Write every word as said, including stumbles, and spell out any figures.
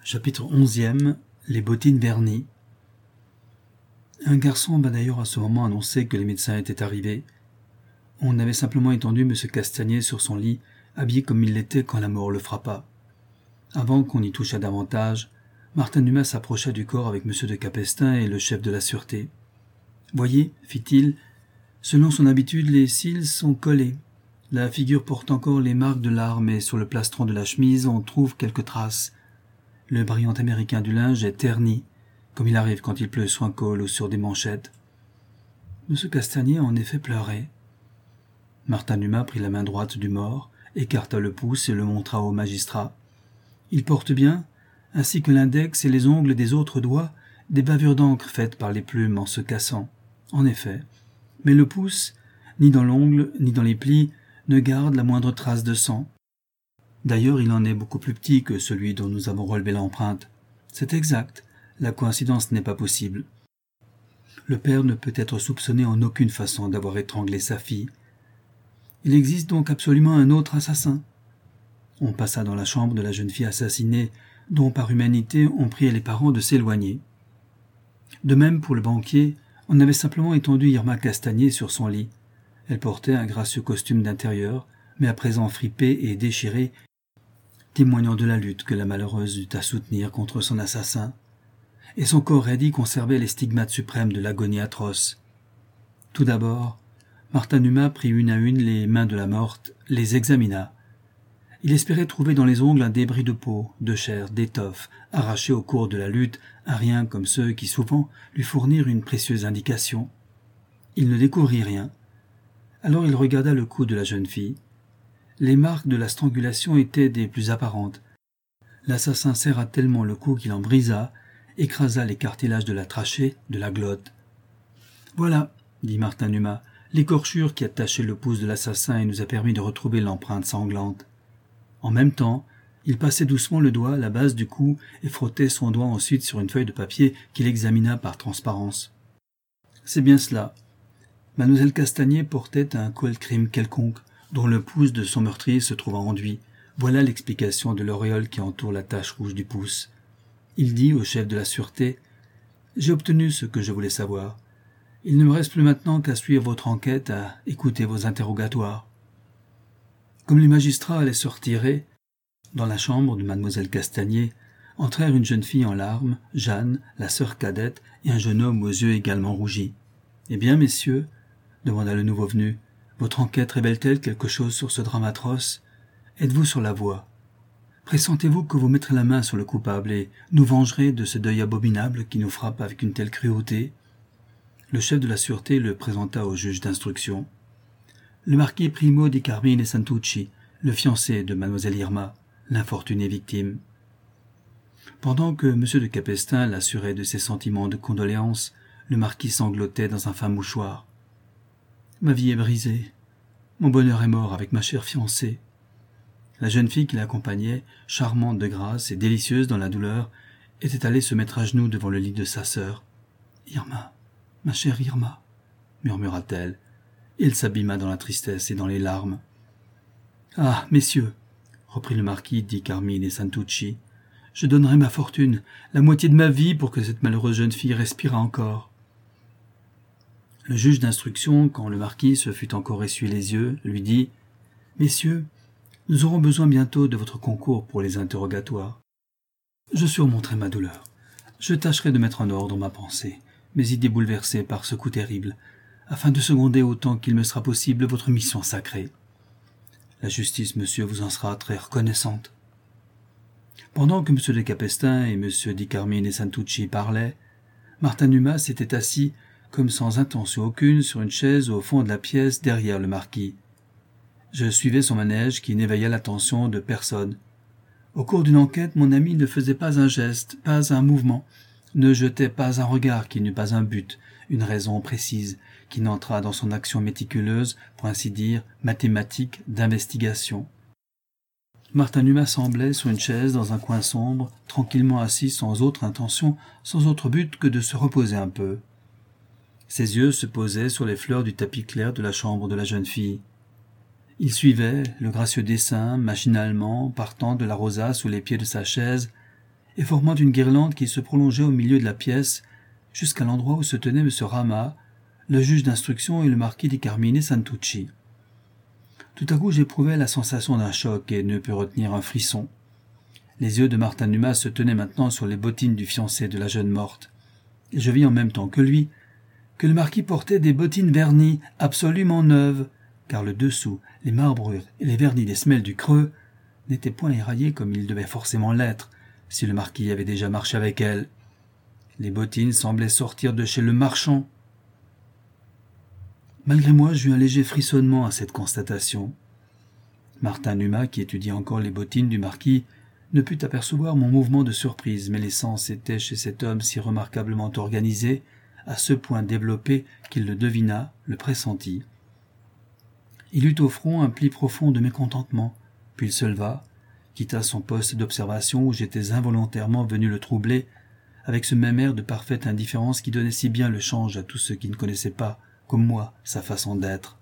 Chapitre onzième. Les bottines vernies. Un garçon m'a d'ailleurs à ce moment annoncé que les médecins étaient arrivés. On avait simplement étendu M. Castagnier sur son lit, habillé comme il l'était quand la mort le frappa. Avant qu'on y touchât davantage, Martin Dumas s'approcha du corps avec M. de Capestin et le chef de la sûreté. « Voyez, fit-il, selon son habitude, les cils sont collés. La figure porte encore les marques de l'arme et sur le plastron de la chemise on trouve quelques traces. Le brillant américain du linge est terni, comme il arrive quand il pleut sur un col ou sur des manchettes. » M. Castagnier en effet pleurait. Martin Dumas prit la main droite du mort, écarta le pouce et le montra au magistrat. Il porte bien, ainsi que l'index et les ongles des autres doigts, des bavures d'encre faites par les plumes en se cassant. En effet, mais le pouce, ni dans l'ongle, ni dans les plis, ne garde la moindre trace de sang. D'ailleurs, il en est beaucoup plus petit que celui dont nous avons relevé l'empreinte. C'est exact, la coïncidence n'est pas possible. Le père ne peut être soupçonné en aucune façon d'avoir étranglé sa fille. Il existe donc absolument un autre assassin. On passa dans la chambre de la jeune fille assassinée, dont par humanité on priait les parents de s'éloigner. De même pour le banquier, on avait simplement étendu Irma Castagnier sur son lit. Elle portait un gracieux costume d'intérieur, mais à présent fripé et déchiré, témoignant de la lutte que la malheureuse eut à soutenir contre son assassin, et son corps raidi conservait les stigmates suprêmes de l'agonie atroce. Tout d'abord, Martin Dumas prit une à une les mains de la morte, les examina. Il espérait trouver dans les ongles un débris de peau, de chair, d'étoffe, arraché au cours de la lutte, un rien comme ceux qui souvent lui fournirent une précieuse indication. Il ne découvrit rien. Alors il regarda le cou de la jeune fille. Les marques de la strangulation étaient des plus apparentes. L'assassin serra tellement le cou qu'il en brisa, écrasa les cartilages de la trachée, de la glotte. « Voilà, dit Martin Dumas, l'écorchure qui a taché le pouce de l'assassin et nous a permis de retrouver l'empreinte sanglante. » En même temps, il passait doucement le doigt à la base du cou et frottait son doigt ensuite sur une feuille de papier qu'il examina par transparence. « C'est bien cela. Mademoiselle Castagnier portait un colcrime quelconque, dont le pouce de son meurtrier se trouva enduit. Voilà l'explication de l'auréole qui entoure la tache rouge du pouce. » Il dit au chef de la sûreté « J'ai obtenu ce que je voulais savoir. Il ne me reste plus maintenant qu'à suivre votre enquête, à écouter vos interrogatoires. » Comme les magistrats allaient se retirer, dans la chambre de mademoiselle Castagnier entrèrent une jeune fille en larmes, Jeanne, la sœur cadette, et un jeune homme aux yeux également rougis. « Eh bien, messieurs, demanda le nouveau venu, votre enquête révèle-t-elle quelque chose sur ce drame atroce? Êtes-vous sur la voie? Pressentez-vous que vous mettrez la main sur le coupable et nous vengerez de ce deuil abominable qui nous frappe avec une telle cruauté? » Le chef de la sûreté le présenta au juge d'instruction. Le marquis Primo di Carmine Santucci, le fiancé de mademoiselle Irma, l'infortunée victime. Pendant que M. de Capestin l'assurait de ses sentiments de condoléance, le marquis sanglotait dans un fin mouchoir. « Ma vie est brisée. Mon bonheur est mort avec ma chère fiancée. » La jeune fille qui l'accompagnait, charmante de grâce et délicieuse dans la douleur, était allée se mettre à genoux devant le lit de sa sœur. « Irma, ma chère Irma, » murmura-t-elle. Il s'abîma dans la tristesse et dans les larmes. « Ah, messieurs, reprit le marquis di Carmine et Santucci, je donnerai ma fortune, la moitié de ma vie pour que cette malheureuse jeune fille respirât encore. » Le juge d'instruction, quand le marquis se fut encore essuyé les yeux, lui dit « Messieurs, nous aurons besoin bientôt de votre concours pour les interrogatoires. Je surmonterai ma douleur. Je tâcherai de mettre en ordre ma pensée, mes idées bouleversées par ce coup terrible, afin de seconder autant qu'il me sera possible votre mission sacrée. La justice, monsieur, vous en sera très reconnaissante. » Pendant que M. de Capestin et M. di Carmine et Santucci parlaient, Martin Dumas s'était assis, comme sans intention aucune, sur une chaise au fond de la pièce derrière le marquis. Je suivais son manège qui n'éveilla l'attention de personne. Au cours d'une enquête, mon ami ne faisait pas un geste, pas un mouvement, ne jetait pas un regard qui n'eût pas un but, une raison précise, qui n'entrât dans son action méticuleuse, pour ainsi dire, mathématique, d'investigation. Martin Dumas semblait, sur une chaise, dans un coin sombre, tranquillement assis sans autre intention, sans autre but que de se reposer un peu. Ses yeux se posaient sur les fleurs du tapis clair de la chambre de la jeune fille. Il suivait le gracieux dessin, machinalement, partant de la rosace sous les pieds de sa chaise, et formant une guirlande qui se prolongeait au milieu de la pièce jusqu'à l'endroit où se tenait M. Rama, le juge d'instruction et le marquis di Carmine Santucci. Tout à coup j'éprouvai la sensation d'un choc et ne pus retenir un frisson. Les yeux de Martin Numa se tenaient maintenant sur les bottines du fiancé de la jeune morte, et je vis en même temps que lui que le marquis portait des bottines vernies absolument neuves, car le dessous, les marbrures et les vernis des semelles du creux n'étaient point éraillés comme ils devaient forcément l'être si le marquis avait déjà marché avec elles. Les bottines semblaient sortir de chez le marchand. Malgré moi, j'eus un léger frissonnement à cette constatation. Martin Numa, qui étudiait encore les bottines du marquis, ne put apercevoir mon mouvement de surprise, mais les sens étaient chez cet homme si remarquablement organisés, à ce point développés qu'il le devina, le pressentit. Il eut au front un pli profond de mécontentement, puis il se leva, quitta son poste d'observation où j'étais involontairement venu le troubler, avec ce même air de parfaite indifférence qui donnait si bien le change à tous ceux qui ne connaissaient pas, comme moi, sa façon d'être.